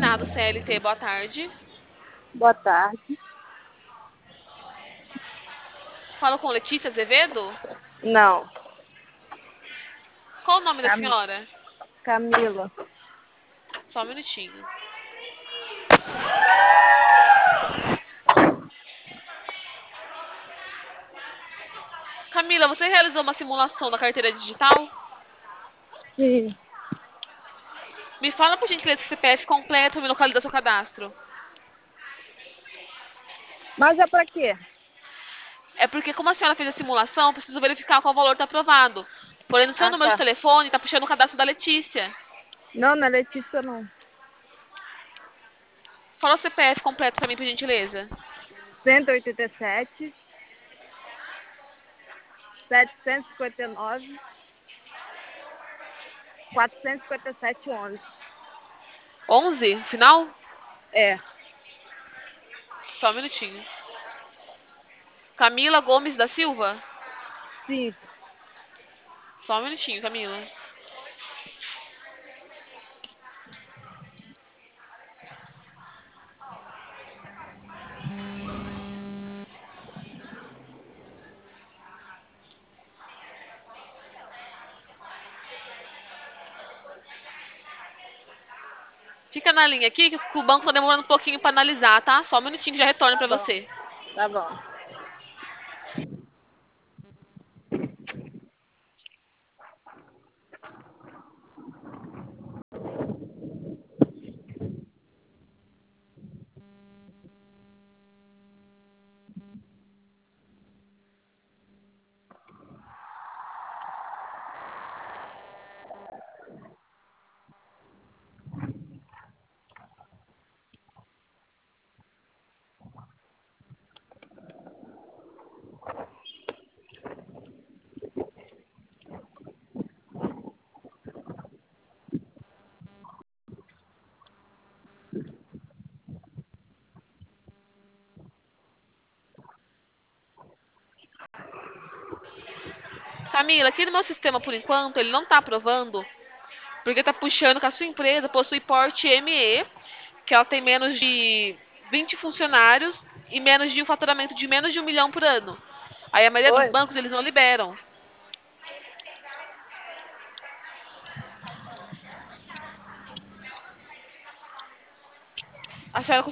Combinado, CLT, boa tarde. Boa tarde. Falo com Letícia Azevedo? Não, Qual o nome da Cam- senhora? Camila. Só um minutinho. Camila, você realizou uma simulação da carteira digital? Sim. Me fala, por gentileza, o CPF completo para me localizar seu cadastro. Mas é pra quê? É porque, como a senhora fez a simulação, eu preciso verificar qual valor está aprovado. Porém, no seu Ah, número de tá. telefone, está puxando o cadastro da Letícia. Não, não é Letícia, não. Fala o CPF completo para mim, por gentileza. 187, 759, 457, 11. 11, final? É, Só um minutinho. Camila Gomes da Silva? sim. Só um minutinho, Camila. Fica na linha aqui, que o banco tá demorando um pouquinho para analisar, tá? Só um minutinho que já retorno Tá para bom, você. tá bom. Camila, aqui no meu sistema, por enquanto, ele não tá aprovando, porque tá puxando que a sua empresa possui porte ME, que ela tem menos de 20 funcionários e menos de um faturamento de menos de 1 milhão por ano. Aí a maioria dos Oi? bancos, eles não liberam. A senhora